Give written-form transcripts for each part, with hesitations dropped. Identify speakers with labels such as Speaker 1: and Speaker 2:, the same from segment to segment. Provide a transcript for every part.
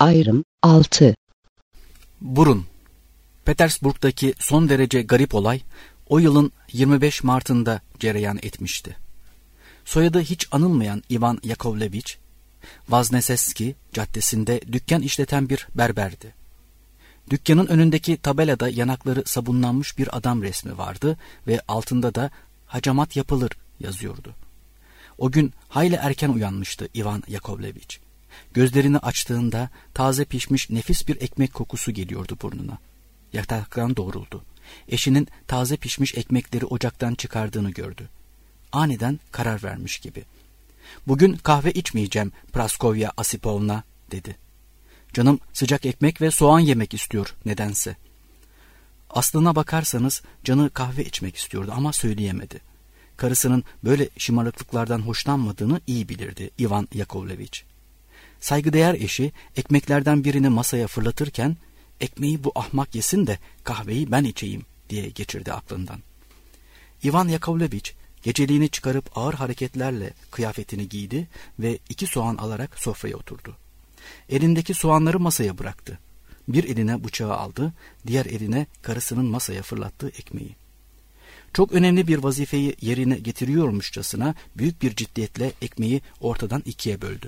Speaker 1: Ayrım 6.
Speaker 2: Burun. Petersburg'daki son derece garip olay o yılın 25 Mart'ında cereyan etmişti. Soyadı hiç anılmayan Ivan Yakovleviç, Vaznesenski caddesinde dükkan işleten bir berberdi. Dükkanın önündeki tabelada yanakları sabunlanmış bir adam resmi vardı ve altında da "Hacamat yapılır" yazıyordu. O gün hayli erken uyanmıştı Ivan Yakovleviç. Gözlerini açtığında taze pişmiş nefis bir ekmek kokusu geliyordu burnuna. Yataktan doğruldu. Eşinin taze pişmiş ekmekleri ocaktan çıkardığını gördü. Aniden karar vermiş gibi. "Bugün kahve içmeyeceğim Praskovya Osipovna," dedi. "Canım sıcak ekmek ve soğan yemek istiyor nedense." Aslına bakarsanız canı kahve içmek istiyordu ama söyleyemedi. Karısının böyle şımarıklıklardan hoşlanmadığını iyi bilirdi Ivan Yakovleviç. Saygıdeğer eşi ekmeklerden birini masaya fırlatırken "Ekmeği bu ahmak yesin de kahveyi ben içeyim," diye geçirdi aklından. Ivan Yakovleviç geceliğini çıkarıp ağır hareketlerle kıyafetini giydi ve 2 soğan alarak sofraya oturdu. Elindeki soğanları masaya bıraktı. Bir eline bıçağı aldı, diğer eline karısının masaya fırlattığı ekmeği. Çok önemli bir vazifeyi yerine getiriyormuşçasına büyük bir ciddiyetle ekmeği ortadan 2'ye böldü.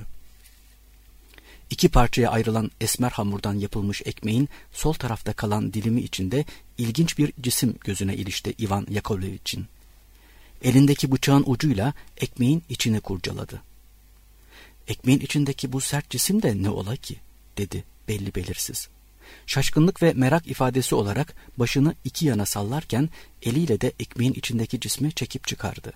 Speaker 2: 2 parçaya ayrılan esmer hamurdan yapılmış ekmeğin sol tarafta kalan dilimi içinde ilginç bir cisim gözüne ilişti Ivan Yakovleviç'in. Elindeki bıçağın ucuyla ekmeğin içini kurcaladı. "Ekmeğin içindeki bu sert cisim de ne ola ki?" dedi belli belirsiz. Şaşkınlık ve merak ifadesi olarak başını 2 yana sallarken eliyle de ekmeğin içindeki cismi çekip çıkardı.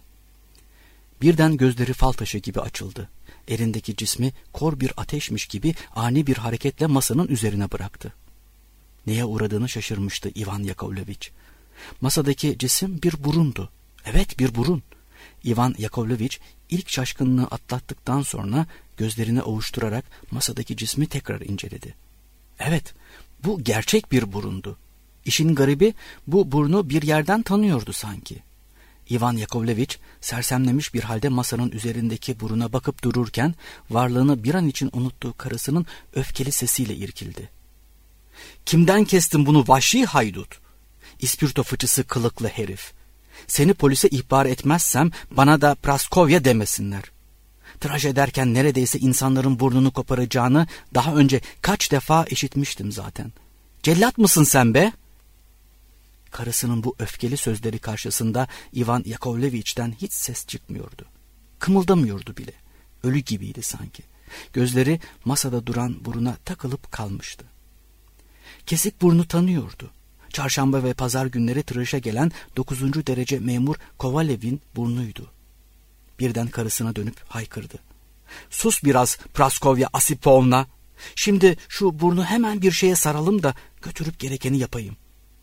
Speaker 2: Birden gözleri fal taşı gibi açıldı. Elindeki cismi kor bir ateşmiş gibi ani bir hareketle masanın üzerine bıraktı. Neye uğradığını şaşırmıştı Ivan Yakovleviç. Masadaki cisim bir burundu. Evet, bir burun. Ivan Yakovleviç ilk şaşkınlığı atlattıktan sonra gözlerini ovuşturarak masadaki cismi tekrar inceledi. Evet, bu gerçek bir burundu. İşin garibi, bu burnu bir yerden tanıyordu sanki. Ivan Yakovleviç sersemlemiş bir halde masanın üzerindeki buruna bakıp dururken varlığını bir an için unuttuğu karısının öfkeli sesiyle irkildi. "Kimden kestin bunu vahşi haydut? İspirto fıçısı kılıklı herif. Seni polise ihbar etmezsem bana da Praskovya demesinler. Tıraş ederken neredeyse insanların burnunu koparacağını daha önce kaç defa işitmiştim zaten. Cellat mısın sen be?" Karısının bu öfkeli sözleri karşısında Ivan Yakovleviç'ten hiç ses çıkmıyordu. Kımıldamıyordu bile. Ölü gibiydi sanki. Gözleri masada duran buruna takılıp kalmıştı. Kesik burnu tanıyordu. Çarşamba ve pazar günleri tıraşa gelen 9. derece memur Kovalev'in burnuydu. Birden karısına dönüp haykırdı. "Sus biraz Praskovya Osipovna. Şimdi şu burnu hemen bir şeye saralım da götürüp gerekeni yapayım."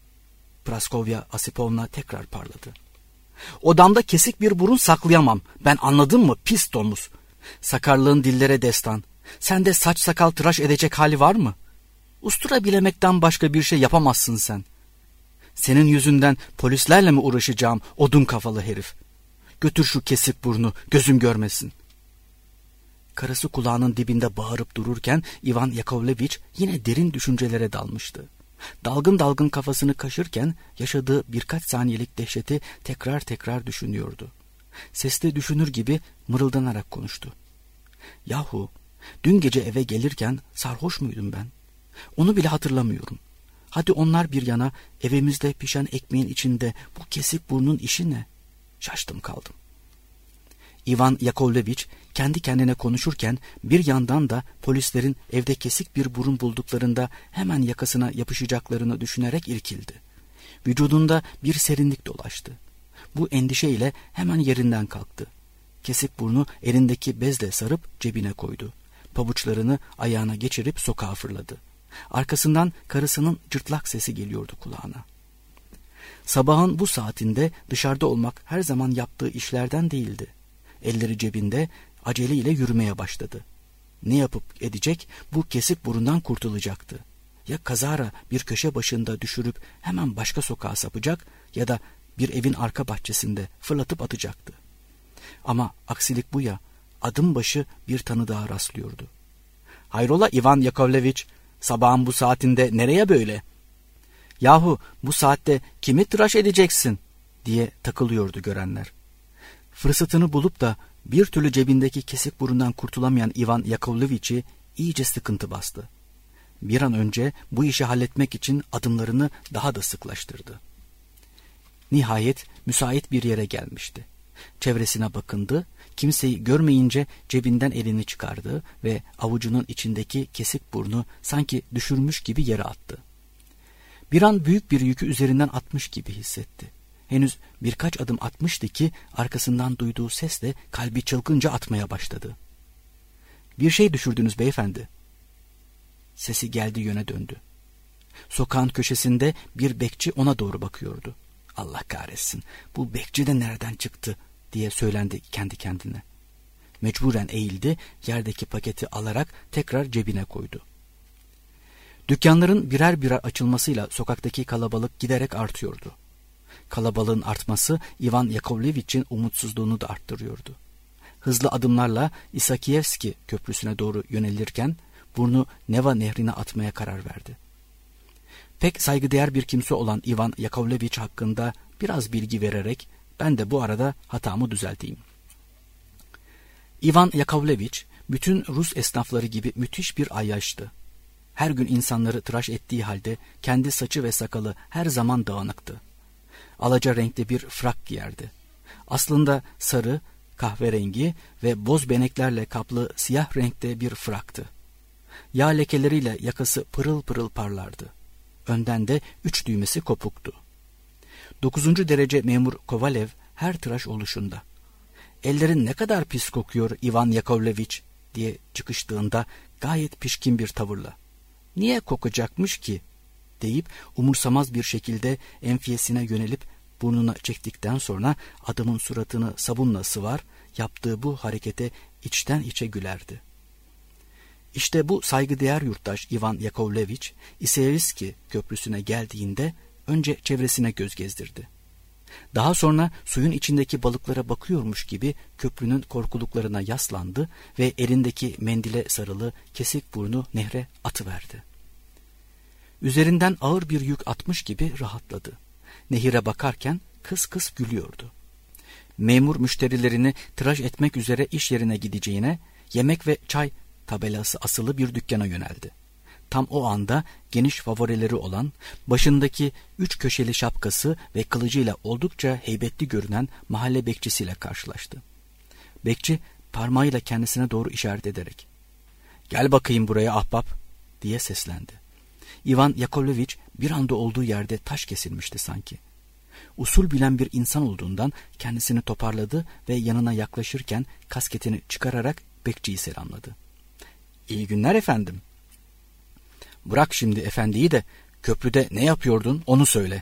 Speaker 2: Praskovya Osipovna tekrar parladı. "Odamda kesik bir burun saklayamam. Ben, anladın mı pis domuz? Sakarlığın dillere destan. Sende saç sakal tıraş edecek hali var mı? Ustura bilemekten başka bir şey yapamazsın sen. Senin yüzünden polislerle mi uğraşacağım odun kafalı herif? Götür şu kesik burnu, gözüm görmesin." Karısı kulağının dibinde bağırıp dururken Ivan Yakovleviç yine derin düşüncelere dalmıştı. Dalgın dalgın kafasını kaşırken yaşadığı birkaç saniyelik dehşeti tekrar tekrar düşünüyordu. Sesli düşünür gibi mırıldanarak konuştu. "Yahu, dün gece eve gelirken sarhoş muydum ben? Onu bile hatırlamıyorum. Hadi onlar bir yana, evimizde pişen ekmeğin içinde bu kesik burnun işi ne? Şaştım kaldım." Ivan Yakovleviç kendi kendine konuşurken bir yandan da polislerin evde kesik bir burun bulduklarında hemen yakasına yapışacaklarını düşünerek irkildi. Vücudunda bir serinlik dolaştı. Bu endişeyle hemen yerinden kalktı. Kesik burnu elindeki bezle sarıp cebine koydu. Pabuçlarını ayağına geçirip sokağa fırladı. Arkasından karısının cırtlak sesi geliyordu kulağına. Sabahın bu saatinde dışarıda olmak her zaman yaptığı işlerden değildi. Elleri cebinde aceleyle yürümeye başladı. Ne yapıp edecek, bu kesik burundan kurtulacaktı. Ya kazara bir köşe başında düşürüp hemen başka sokağa sapacak ya da bir evin arka bahçesinde fırlatıp atacaktı. Ama aksilik bu ya, adım başı bir tanıdığa rastlıyordu. Hayrola Ivan Yakovleviç, sabahın bu saatinde nereye böyle? Yahu bu saatte kimi tıraş edeceksin diye takılıyordu görenler. Fırsatını bulup da bir türlü cebindeki kesik burundan kurtulamayan Ivan Yakovleviç'i iyice sıkıntı bastı. Bir an önce bu işi halletmek için adımlarını daha da sıklaştırdı. Nihayet müsait bir yere gelmişti. Çevresine bakındı, kimseyi görmeyince cebinden elini çıkardı ve avucunun içindeki kesik burnu sanki düşürmüş gibi yere attı. Bir an büyük bir yükü üzerinden atmış gibi hissetti. Henüz birkaç adım atmıştı ki arkasından duyduğu sesle kalbi çılgınca atmaya başladı. "Bir şey düşürdünüz beyefendi." Sesi geldiği yöne döndü. Sokağın köşesinde bir bekçi ona doğru bakıyordu. "Allah kahretsin, bu bekçi de nereden çıktı?" diye söylendi kendi kendine. Mecburen eğildi, yerdeki paketi alarak tekrar cebine koydu. Dükkanların birer birer açılmasıyla sokaktaki kalabalık giderek artıyordu. Kalabalığın artması Ivan Yakovleviç'in umutsuzluğunu da arttırıyordu. Hızlı adımlarla İsakiyevski köprüsüne doğru yönelirken burnu Neva nehrine atmaya karar verdi. Pek saygıdeğer bir kimse olan Ivan Yakovleviç hakkında biraz bilgi vererek ben de bu arada hatamı düzelteyim. Ivan Yakovleviç bütün Rus esnafları gibi müthiş bir ayyaştı. Her gün insanları tıraş ettiği halde kendi saçı ve sakalı her zaman dağınıktı. Alaca renkte bir frak giyerdi. Aslında sarı, kahverengi ve boz beneklerle kaplı siyah renkte bir fraktı. Yağ lekeleriyle yakası pırıl pırıl parlardı. Önden de 3 düğmesi kopuktu. 9. derece memur Kovalev her tıraş oluşunda. "Ellerin ne kadar pis kokuyor Ivan Yakovleviç" diye çıkıştığında gayet pişkin bir tavırla. "Niye kokacakmış ki?" deyip umursamaz bir şekilde enfiyesine yönelip burnuna çektikten sonra adamın suratını sabunla sıvar, yaptığı bu harekete içten içe gülerdi. İşte bu saygıdeğer yurttaş Ivan Yakovleviç, İseyevski köprüsüne geldiğinde önce çevresine göz gezdirdi. Daha sonra suyun içindeki balıklara bakıyormuş gibi köprünün korkuluklarına yaslandı ve elindeki mendile sarılı kesik burnu nehre atıverdi. Üzerinden ağır bir yük atmış gibi rahatladı. Nehire bakarken kıs kıs gülüyordu. Memur müşterilerini tıraş etmek üzere iş yerine gideceğine yemek ve çay tabelası asılı bir dükkana yöneldi. Tam o anda geniş favorileri olan, başındaki 3 köşeli şapkası ve kılıcıyla oldukça heybetli görünen mahalle bekçisiyle karşılaştı. Bekçi parmağıyla kendisine doğru işaret ederek "Gel bakayım buraya ahbap" diye seslendi. Ivan Yakovleviç bir anda olduğu yerde taş kesilmişti sanki. Usul bilen bir insan olduğundan kendisini toparladı ve yanına yaklaşırken kasketini çıkararak bekçiyi selamladı. "İyi günler efendim." "Bırak şimdi efendiyi de köprüde ne yapıyordun onu söyle."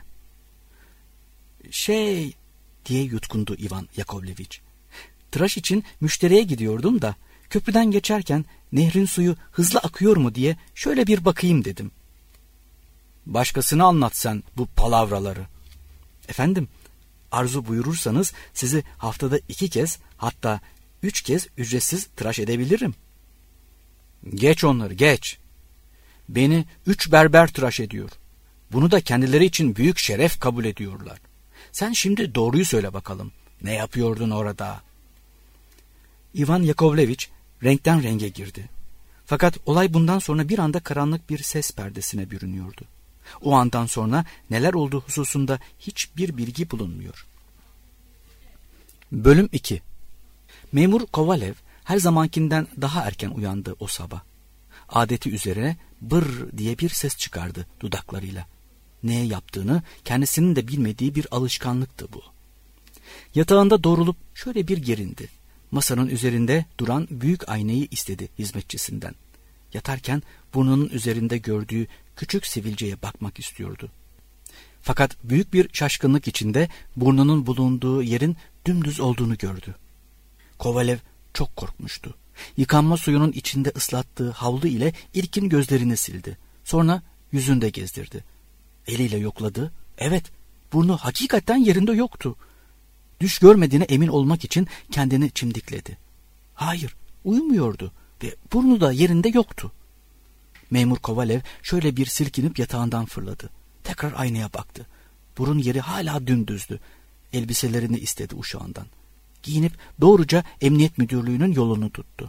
Speaker 2: Diye yutkundu Ivan Yakovleviç. "Tıraş için müşteriye gidiyordum da köprüden geçerken nehrin suyu hızlı akıyor mu diye şöyle bir bakayım dedim." "Başkasına anlat sen bu palavraları." "Efendim, arzu buyurursanız sizi haftada 2 kez hatta 3 kez ücretsiz tıraş edebilirim." "Geç onları geç. Beni 3 berber tıraş ediyor. Bunu da kendileri için büyük şeref kabul ediyorlar. Sen şimdi doğruyu söyle bakalım. Ne yapıyordun orada?" Ivan Yakovleviç renkten renge girdi. Fakat olay bundan sonra bir anda karanlık bir ses perdesine bürünüyordu. O andan sonra neler olduğu hususunda hiçbir bilgi bulunmuyor. Bölüm 2. Memur Kovalev her zamankinden daha erken uyandı o sabah. Adeti üzerine "bır" diye bir ses çıkardı dudaklarıyla. Neye yaptığını kendisinin de bilmediği bir alışkanlıktı bu. Yatağında doğrulup şöyle bir gerindi. Masanın üzerinde duran büyük aynayı istedi hizmetçisinden. Yatarken burnunun üzerinde gördüğü küçük sivilceye bakmak istiyordu. Fakat büyük bir şaşkınlık içinde burnunun bulunduğu yerin dümdüz olduğunu gördü. Kovalev çok korkmuştu. Yıkanma suyunun içinde ıslattığı havlu ile ilkin gözlerini sildi. Sonra yüzünde gezdirdi. Eliyle yokladı. Evet, burnu hakikaten yerinde yoktu. Düş görmediğine emin olmak için kendini çimdikledi. Hayır, uyumuyordu ve burnu da yerinde yoktu. Memur Kovalev şöyle bir silkinip yatağından fırladı. Tekrar aynaya baktı. Burun yeri hala dümdüzdü. Elbiselerini istedi uşağından. Giyinip doğruca emniyet müdürlüğünün yolunu tuttu.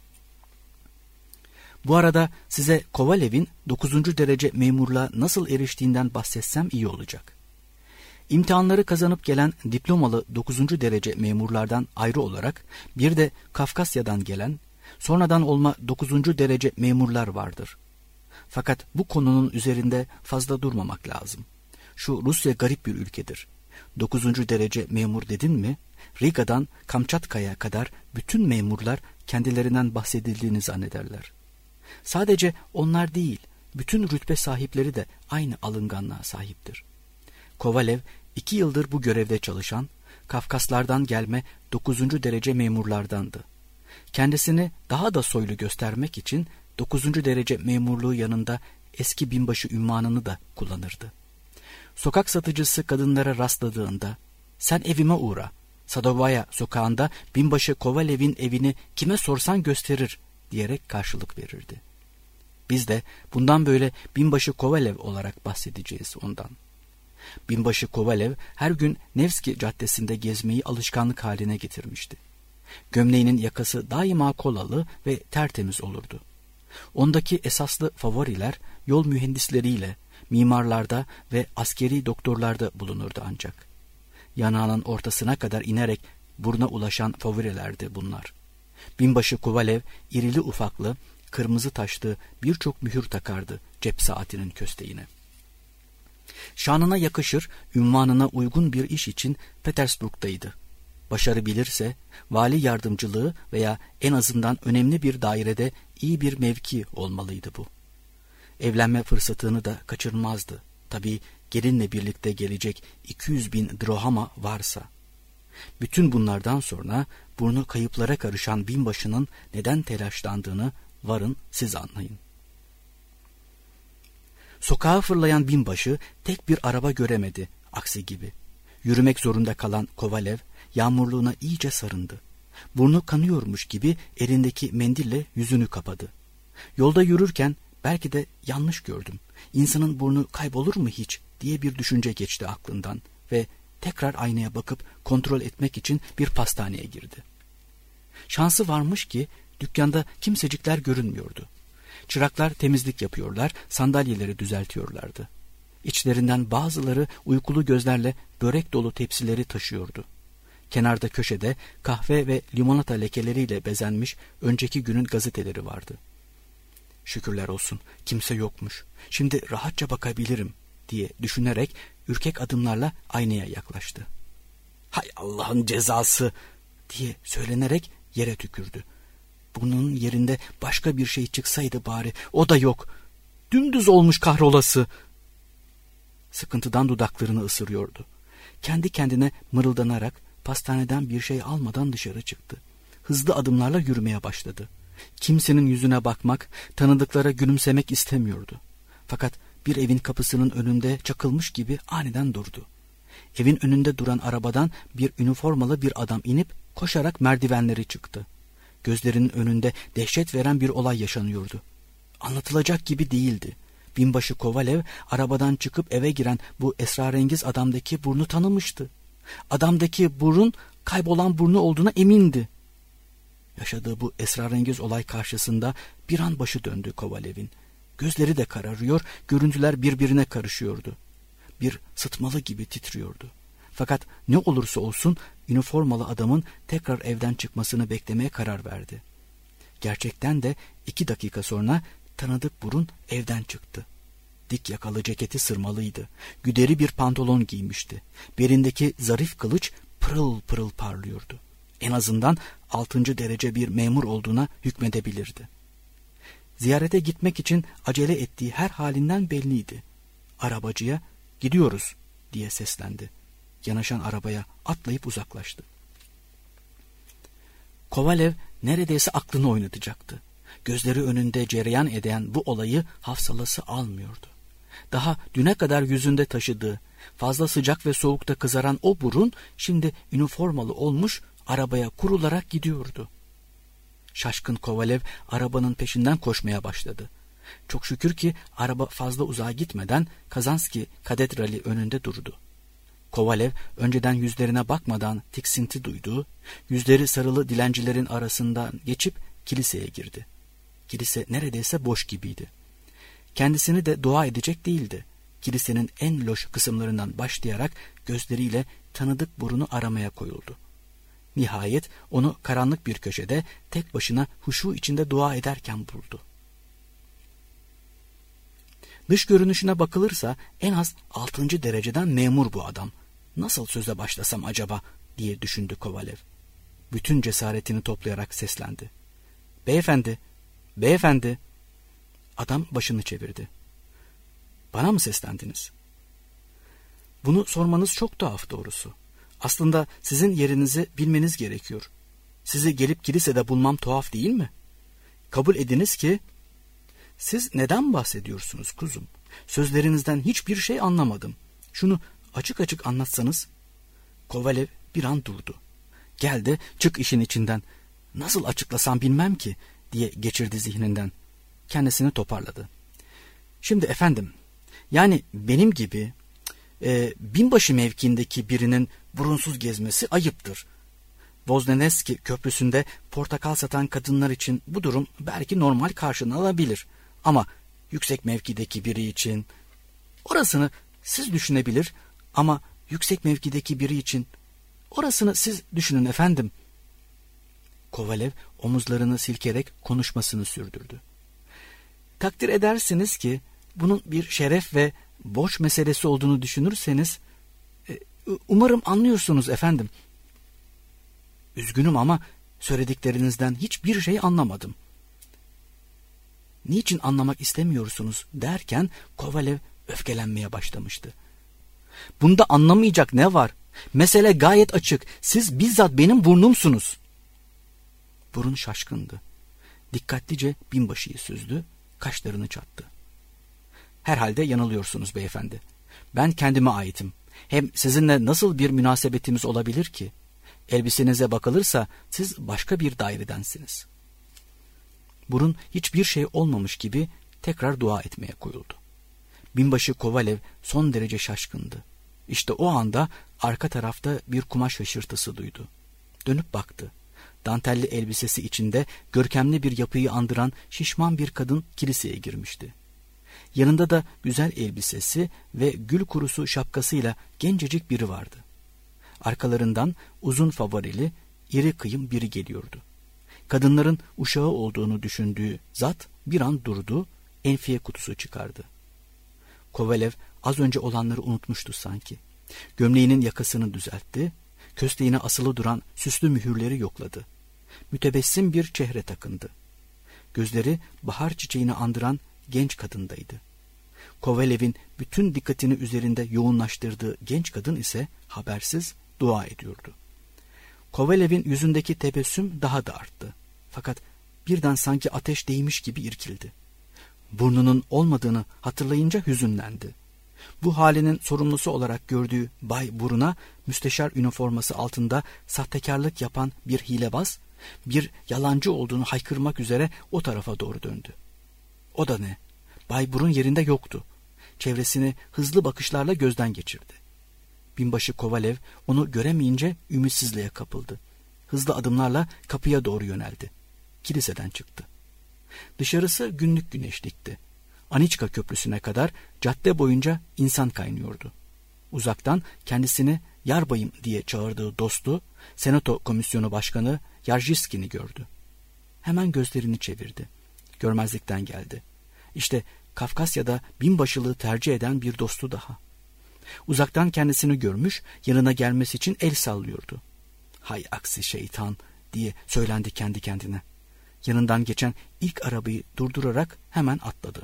Speaker 2: Bu arada size Kovalev'in 9. derece memurluğa nasıl eriştiğinden bahsetsem iyi olacak. İmtihanları kazanıp gelen diplomalı 9. derece memurlardan ayrı olarak bir de Kafkasya'dan gelen, sonradan olma 9. derece memurlar vardır. Fakat bu konunun üzerinde fazla durmamak lazım. Şu Rusya garip bir ülkedir. 9. derece memur dedin mi, Riga'dan Kamçatka'ya kadar bütün memurlar kendilerinden bahsedildiğini zannederler. Sadece onlar değil, bütün rütbe sahipleri de aynı alınganlığa sahiptir. Kovalev 2 yıldır bu görevde çalışan, Kafkaslardan gelme 9. derece memurlardandı. Kendisini daha da soylu göstermek için 9. derece memurluğu yanında eski binbaşı unvanını da kullanırdı. Sokak satıcısı kadınlara rastladığında, "Sen evime uğra, Sadovaya sokağında binbaşı Kovalev'in evini kime sorsan gösterir," diyerek karşılık verirdi. Biz de bundan böyle binbaşı Kovalev olarak bahsedeceğiz ondan. Binbaşı Kovalev her gün Nevski Caddesi'nde gezmeyi alışkanlık haline getirmişti. Gömleğinin yakası daima kolalı ve tertemiz olurdu. Ondaki esaslı favoriler yol mühendisleriyle, mimarlarda ve askeri doktorlarda bulunurdu ancak. Yanağının ortasına kadar inerek buruna ulaşan favorilerdi bunlar. Binbaşı Kovalev irili ufaklı, kırmızı taşlı birçok mühür takardı cep saatinin kösteğine. Şanına yakışır, ünvanına uygun bir iş için Petersburg'daydı. Başarı bilirse vali yardımcılığı veya en azından önemli bir dairede iyi bir mevki olmalıydı bu. Evlenme fırsatını da kaçırmazdı. Tabii gelinle birlikte gelecek 200.000 drohama varsa. Bütün bunlardan sonra burnu kayıplara karışan binbaşının neden telaşlandığını varın siz anlayın. Sokağa fırlayan binbaşı tek bir araba göremedi, aksi gibi. Yürümek zorunda kalan Kovalev yağmurluğuna iyice sarındı. Burnu kanıyormuş gibi elindeki mendille yüzünü kapadı. Yolda yürürken belki de yanlış gördüm, İnsanın burnu kaybolur mu hiç diye bir düşünce geçti aklından ve tekrar aynaya bakıp kontrol etmek için bir pastaneye girdi. Şansı varmış ki dükkanda kimsecikler görünmüyordu. Çıraklar temizlik yapıyorlar, sandalyeleri düzeltiyorlardı. İçlerinden bazıları uykulu gözlerle börek dolu tepsileri taşıyordu. Kenarda köşede kahve ve limonata lekeleriyle bezenmiş önceki günün gazeteleri vardı. Şükürler olsun, kimse yokmuş. Şimdi rahatça bakabilirim diye düşünerek ürkek adımlarla aynaya yaklaştı. "Hay Allah'ın cezası!" diye söylenerek yere tükürdü. Bunun yerinde başka bir şey çıksaydı bari, o da yok. Dümdüz olmuş kahrolası. Sıkıntıdan dudaklarını ısırıyordu. Kendi kendine mırıldanarak pastaneden bir şey almadan dışarı çıktı. Hızlı adımlarla yürümeye başladı. Kimsenin yüzüne bakmak, tanıdıklara gülümsemek istemiyordu. Fakat bir evin kapısının önünde çakılmış gibi aniden durdu. Evin önünde duran arabadan bir üniformalı bir adam inip koşarak merdivenleri çıktı. Gözlerinin önünde dehşet veren bir olay yaşanıyordu. Anlatılacak gibi değildi. Binbaşı Kovalev arabadan çıkıp eve giren bu esrarengiz adamdaki burnu tanımıştı. Adamdaki burun kaybolan burnu olduğuna emindi. Yaşadığı bu esrarengiz olay karşısında bir an başı döndü Kovalev'in. Gözleri de kararıyor, görüntüler birbirine karışıyordu. Bir sıtmalı gibi titriyordu. Fakat ne olursa olsun üniformalı adamın tekrar evden çıkmasını beklemeye karar verdi. Gerçekten de 2 dakika sonra tanıdık burun evden çıktı. Dik yakalı ceketi sırmalıydı. Güderi bir pantolon giymişti. Belindeki zarif kılıç pırıl pırıl parlıyordu. En azından 6. derece bir memur olduğuna hükmedebilirdi. Ziyarete gitmek için acele ettiği her halinden belliydi. Arabacıya "Gidiyoruz," diye seslendi. Yanaşan arabaya atlayıp uzaklaştı. Kovalev neredeyse aklını oynatacaktı. Gözleri önünde cereyan eden bu olayı hafsalası almıyordu. Daha düne kadar yüzünde taşıdığı, fazla sıcak ve soğukta kızaran o burun şimdi üniformalı olmuş, arabaya kurularak gidiyordu. Şaşkın Kovalev arabanın peşinden koşmaya başladı. Çok şükür ki araba fazla uzağa gitmeden Kazanski katedrali önünde durdu. Kovalev önceden yüzlerine bakmadan tiksinti duyduğu, yüzleri sarılı dilencilerin arasından geçip kiliseye girdi. Kilise neredeyse boş gibiydi. Kendisini de dua edecek değildi. Kilisenin en loş kısımlarından başlayarak gözleriyle tanıdık burunu aramaya koyuldu. Nihayet onu karanlık bir köşede tek başına huşu içinde dua ederken buldu. Dış görünüşüne bakılırsa en az 6. dereceden memur bu adam. Nasıl söze başlasam acaba diye düşündü Kovalev. Bütün cesaretini toplayarak seslendi. Beyefendi, beyefendi. Adam başını çevirdi. Bana mı seslendiniz? Bunu sormanız çok tuhaf doğrusu. Aslında sizin yerinizi bilmeniz gerekiyor. Sizi gelip kilisede bulmam tuhaf değil mi? Kabul ediniz ki... Siz neden bahsediyorsunuz kuzum? Sözlerinizden hiçbir şey anlamadım. Şunu açık açık anlatsanız. Kovalev bir an durdu. Gel de çık işin içinden. Nasıl açıklasam bilmem ki diye geçirdi zihninden. Kendisini toparladı. Şimdi efendim, yani benim gibi binbaşı mevkiindeki birinin burunsuz gezmesi ayıptır. Voznesenski Köprüsü'nde portakal satan kadınlar için bu durum belki normal karşılanabilir. Ama yüksek mevkideki biri için, orasını siz düşünebilir ama yüksek mevkideki biri için, orasını siz düşünün efendim. Kovalev omuzlarını silkerek konuşmasını sürdürdü. Takdir edersiniz ki bunun bir şeref ve borç meselesi olduğunu düşünürseniz, umarım anlıyorsunuz efendim. Üzgünüm ama söylediklerinizden hiçbir şey anlamadım. Niçin anlamak istemiyorsunuz derken Kovalev öfkelenmeye başlamıştı. Bunda anlamayacak ne var? Mesele gayet açık. Siz bizzat benim burnumsunuz. Burun şaşkındı. Dikkatlice binbaşıyı süzdü, kaşlarını çattı. Herhalde yanılıyorsunuz beyefendi. Ben kendime aitim. Hem sizinle nasıl bir münasebetimiz olabilir ki? Elbisenize bakılırsa siz başka bir dairedensiniz. Burun hiçbir şey olmamış gibi tekrar dua etmeye koyuldu. Binbaşı Kovalev son derece şaşkındı. İşte o anda arka tarafta bir kumaş hışırtısı duydu. Dönüp baktı. Dantelli elbisesi içinde görkemli bir yapıyı andıran şişman bir kadın kiliseye girmişti. Yanında da güzel elbisesi ve gül kurusu şapkasıyla gencecik biri vardı. Arkalarından uzun favorili, iri kıyım biri geliyordu. Kadınların uşağı olduğunu düşündüğü zat bir an durdu, enfiye kutusu çıkardı. Kovalev az önce olanları unutmuştu sanki. Gömleğinin yakasını düzeltti, kösteğine asılı duran süslü mühürleri yokladı. Mütebessim bir çehre takındı. Gözleri bahar çiçeğini andıran genç kadındaydı. Kovalev'in bütün dikkatini üzerinde yoğunlaştırdığı genç kadın ise habersiz dua ediyordu. Kovalev'in yüzündeki tebessüm daha da arttı. Fakat birden sanki ateş değmiş gibi irkildi. Burnunun olmadığını hatırlayınca hüzünlendi. Bu halinin sorumlusu olarak gördüğü Bay Burun'a müsteşar üniforması altında sahtekarlık yapan bir hilebaz, bir yalancı olduğunu haykırmak üzere o tarafa doğru döndü. O da ne? Bay Burun yerinde yoktu. Çevresini hızlı bakışlarla gözden geçirdi. Binbaşı Kovalev onu göremeyince ümitsizliğe kapıldı. Hızlı adımlarla kapıya doğru yöneldi. Kiliseden çıktı. Dışarısı günlük güneşlikti. Aniçka Köprüsü'ne kadar cadde boyunca insan kaynıyordu. Uzaktan kendisini yarbayım diye çağırdığı dostu, Senato Komisyonu Başkanı Yarjiskin'i gördü. Hemen gözlerini çevirdi. Görmezlikten geldi. İşte Kafkasya'da binbaşılığı tercih eden bir dostu daha. Uzaktan kendisini görmüş, yanına gelmesi için el sallıyordu. Hay aksi şeytan diye söylendi kendi kendine. Yanından geçen ilk arabayı durdurarak hemen atladı.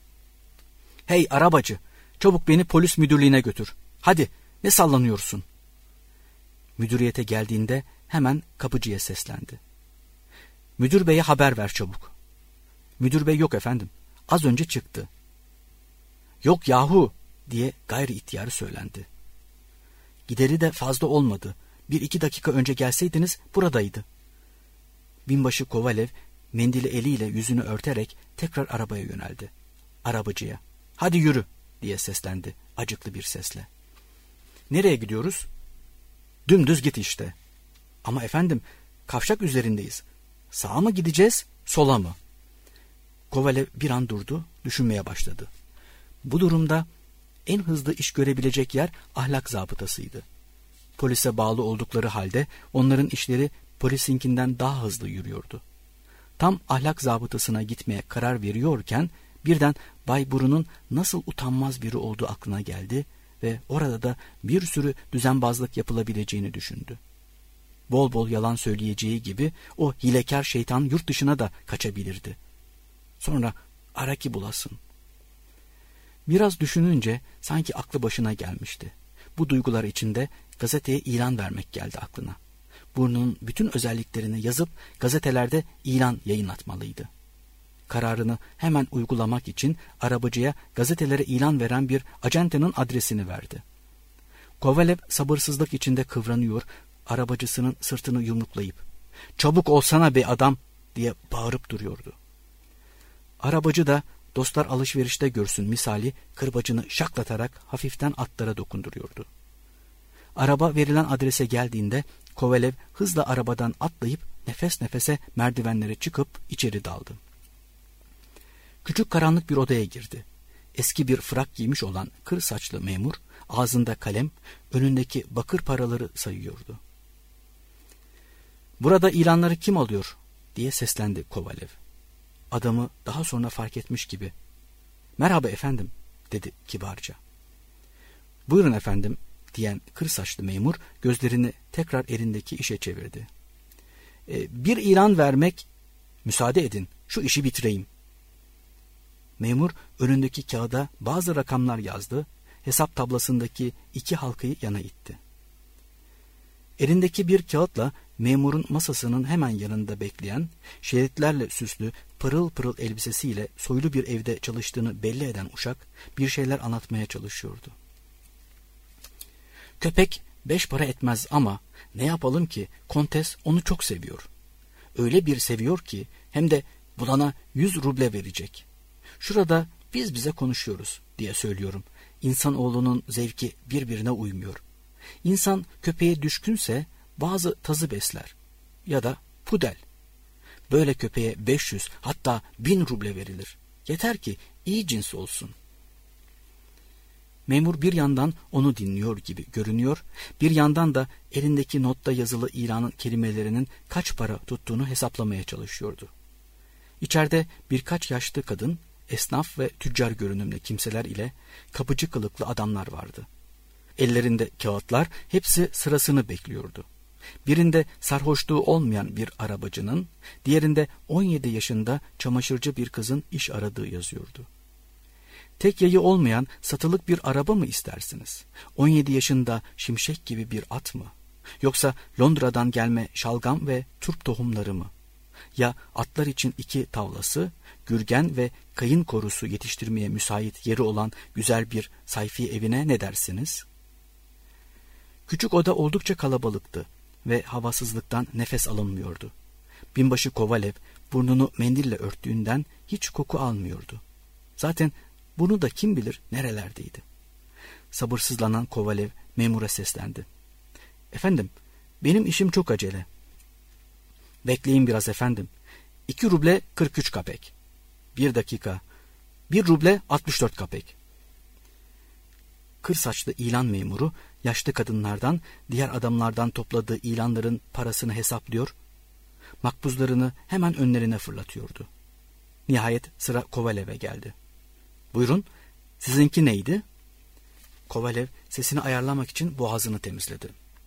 Speaker 2: Hey arabacı, çabuk beni polis müdürlüğüne götür. Hadi, ne sallanıyorsun? Müdüriyete geldiğinde hemen kapıcıya seslendi. Müdür beye haber ver çabuk. Müdür bey yok efendim. Az önce çıktı. Yok yahu diye gayri ihtiyarı söylendi. Gideri de fazla olmadı. 1-2 dakika önce gelseydiniz buradaydı. Binbaşı Kovalev mendili eliyle yüzünü örterek tekrar arabaya yöneldi. Arabacıya "Hadi yürü" diye seslendi acıklı bir sesle. "Nereye gidiyoruz?" "Dümdüz git işte." "Ama efendim, kavşak üzerindeyiz. Sağa mı gideceğiz, sola mı?" Kovalev bir an durdu, düşünmeye başladı. Bu durumda en hızlı iş görebilecek yer ahlak zabıtasıydı. Polise bağlı oldukları halde onların işleri polisinkinden daha hızlı yürüyordu. Tam ahlak zabıtasına gitmeye karar veriyorken birden Bay Burun'un nasıl utanmaz biri olduğu aklına geldi ve orada da bir sürü düzenbazlık yapılabileceğini düşündü. Bol bol yalan söyleyeceği gibi o hilekar şeytan yurt dışına da kaçabilirdi. Sonra ara ki bulasın. Biraz düşününce sanki aklı başına gelmişti. Bu duygular içinde gazeteye ilan vermek geldi aklına. Burnunun bütün özelliklerini yazıp gazetelerde ilan yayınlatmalıydı. Kararını hemen uygulamak için arabacıya gazetelere ilan veren bir acentenin adresini verdi. Kovalev sabırsızlık içinde kıvranıyor, arabacısının sırtını yumruklayıp "Çabuk olsana be adam!" diye bağırıp duruyordu. Arabacı da dostlar alışverişte görsün misali kırbacını şaklatarak hafiften atlara dokunduruyordu. Araba verilen adrese geldiğinde Kovalev hızla arabadan atlayıp nefes nefese merdivenlere çıkıp içeri daldı. Küçük karanlık bir odaya girdi. Eski bir frak giymiş olan kır saçlı memur ağzında kalem, önündeki bakır paraları sayıyordu. "Burada ilanları kim alıyor?" diye seslendi Kovalev. Adamı daha sonra fark etmiş gibi "Merhaba efendim" dedi kibarca. "Buyurun efendim" diyen kır saçlı memur gözlerini tekrar elindeki işe çevirdi. Bir ilan vermek, müsaade edin şu işi bitireyim." Memur önündeki kağıda bazı rakamlar yazdı, hesap tablasındaki 2 halkayı yana itti. Elindeki bir kağıtla memurun masasının hemen yanında bekleyen, şeritlerle süslü pırıl pırıl elbisesiyle soylu bir evde çalıştığını belli eden uşak bir şeyler anlatmaya çalışıyordu. "Köpek 5 para etmez ama ne yapalım ki kontes onu çok seviyor. Öyle bir seviyor ki hem de bulana 100 ruble verecek. Şurada biz bize konuşuyoruz diye söylüyorum. İnsanoğlunun zevki birbirine uymuyor. İnsan köpeğe düşkünse bazı tazı besler ya da pudel. Böyle köpeğe 500 hatta 1000 ruble verilir. Yeter ki iyi cins olsun." Memur bir yandan onu dinliyor gibi görünüyor, bir yandan da elindeki notta yazılı ilanın kelimelerinin kaç para tuttuğunu hesaplamaya çalışıyordu. İçeride birkaç yaşlı kadın, esnaf ve tüccar görünümlü kimseler ile kapıcı kılıklı adamlar vardı. Ellerinde kağıtlar, hepsi sırasını bekliyordu. Birinde sarhoşluğu olmayan bir arabacının, diğerinde 17 yaşında çamaşırcı bir kızın iş aradığı yazıyordu. "Tek yayı olmayan satılık bir araba mı istersiniz? 17 yaşında şimşek gibi bir at mı? Yoksa Londra'dan gelme şalgam ve turp tohumları mı? Ya atlar için 2 tavlası, gürgen ve kayın korusu yetiştirmeye müsait yeri olan güzel bir sayfi evine ne dersiniz?" Küçük oda oldukça kalabalıktı ve havasızlıktan nefes alınmıyordu. Binbaşı Kovalev burnunu mendille örttüğünden hiç koku almıyordu. Zaten bunu da kim bilir nerelerdeydi. Sabırsızlanan Kovalev memura seslendi. "Efendim, benim işim çok acele." "Bekleyin biraz efendim. 2 ruble 43 kapek. 1 dakika. 1 ruble 64 kapek." Kır saçlı ilan memuru yaşlı kadınlardan, diğer adamlardan topladığı ilanların parasını hesaplıyor, makbuzlarını hemen önlerine fırlatıyordu. Nihayet sıra Kovalev'e geldi. "Buyurun, sizinki neydi?" Kovalev sesini ayarlamak için boğazını temizledi.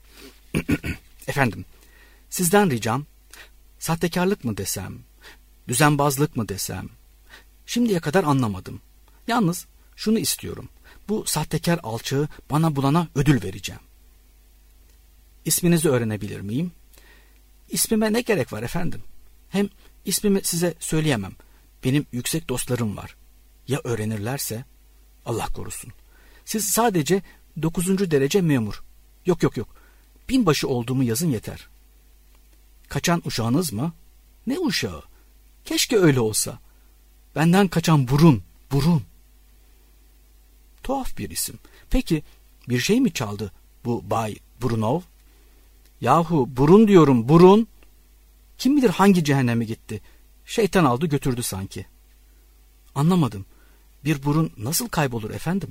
Speaker 2: "Efendim, sizden ricam, sahtekarlık mı desem, düzenbazlık mı desem, şimdiye kadar anlamadım. Yalnız şunu istiyorum, bu sahtekar alçağı bana bulana ödül vereceğim." "İsminizi öğrenebilir miyim?" "İsmime ne gerek var efendim? Hem ismimi size söyleyemem. Benim yüksek dostlarım var. Ya öğrenirlerse? Allah korusun. Siz sadece 9. derece memur. Yok. Binbaşı olduğumu yazın yeter." "Kaçan uşağınız mı?" Ne uşağı? Keşke öyle olsa. Benden kaçan burun, burun. Tuhaf bir isim. Peki bir şey mi çaldı bu Bay Brunov? Yahu burun diyorum, burun. Kim bilir hangi cehenneme gitti. Şeytan aldı götürdü sanki. Anlamadım. Bir burun nasıl kaybolur efendim?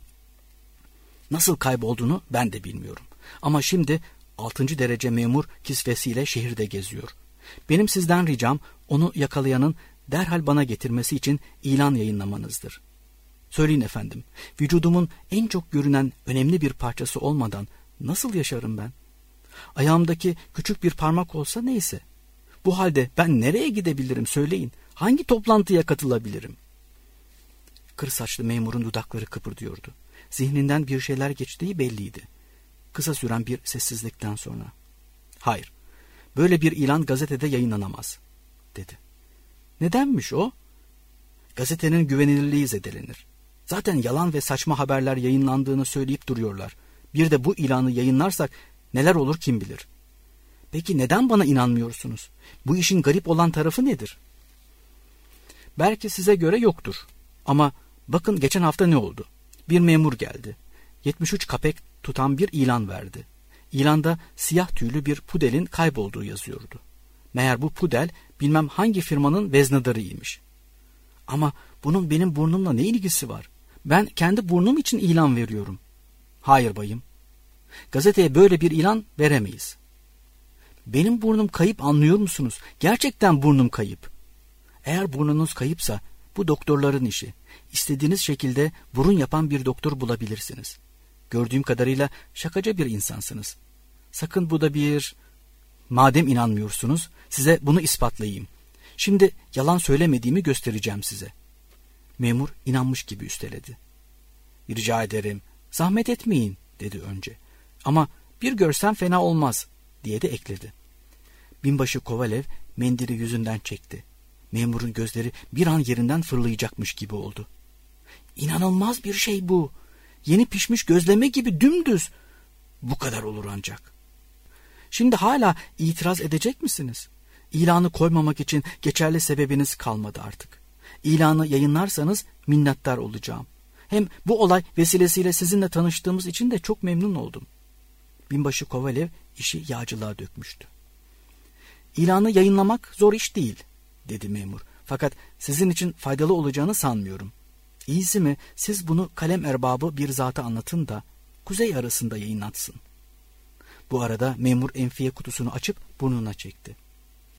Speaker 2: Nasıl kaybolduğunu ben de bilmiyorum. Ama şimdi 6. derece memur kisvesiyle şehirde geziyor. Benim sizden ricam onu yakalayanın derhal bana getirmesi için ilan yayınlamanızdır. Söyleyin efendim, vücudumun en çok görünen önemli bir parçası olmadan nasıl yaşarım ben? Ayağımdaki küçük bir parmak olsa neyse. Bu halde ben nereye gidebilirim söyleyin? Hangi toplantıya katılabilirim? Kır saçlı memurun dudakları kıpırdıyordu. Zihninden bir şeyler geçtiği belliydi. Kısa süren bir sessizlikten sonra. Hayır, böyle bir ilan gazetede yayınlanamaz, dedi. Nedenmiş o? Gazetenin güvenilirliği zedelenir. Zaten yalan ve saçma haberler yayınlandığını söyleyip duruyorlar. Bir de bu ilanı yayınlarsak neler olur kim bilir. Peki neden bana inanmıyorsunuz? Bu işin garip olan tarafı nedir? Belki size göre yoktur. Ama bakın geçen hafta ne oldu? Bir memur geldi. 73 kapek tutan bir ilan verdi. İlanda siyah tüylü bir pudelin kaybolduğu yazıyordu. Meğer bu pudel bilmem hangi firmanın veznedarıymış. Ama bunun benim burnumla ne ilgisi var? Ben kendi burnum için ilan veriyorum. Hayır bayım. Gazeteye böyle bir ilan veremeyiz. Benim burnum kayıp, anlıyor musunuz? Gerçekten burnum kayıp. Eğer burnunuz kayıpsa bu doktorların işi. İstediğiniz şekilde burun yapan bir doktor bulabilirsiniz. Gördüğüm kadarıyla şakacı bir insansınız. Sakın bu da bir... Madem inanmıyorsunuz, size bunu ispatlayayım. Şimdi yalan söylemediğimi göstereceğim size. Memur inanmış gibi üsteledi. Rica ederim, zahmet etmeyin, dedi önce. Ama bir görsem fena olmaz, diye de ekledi. Binbaşı Kovalev mendili yüzünden çekti. Memurun gözleri bir an yerinden fırlayacakmış gibi oldu. İnanılmaz bir şey bu. Yeni pişmiş gözleme gibi dümdüz. Bu kadar olur ancak. Şimdi hala itiraz edecek misiniz? İlanı koymamak için geçerli sebebiniz kalmadı artık. İlanı yayınlarsanız minnettar olacağım. Hem bu olay vesilesiyle sizinle tanıştığımız için de çok memnun oldum. Binbaşı Kovalev işi yağcılığa dökmüştü. İlanı yayınlamak zor iş değil, dedi memur. Fakat sizin için faydalı olacağını sanmıyorum. İyisi mi siz bunu kalem erbabı bir zata anlatın da Kuzey arasında yayınlatsın. Bu arada memur enfiye kutusunu açıp burnuna çekti.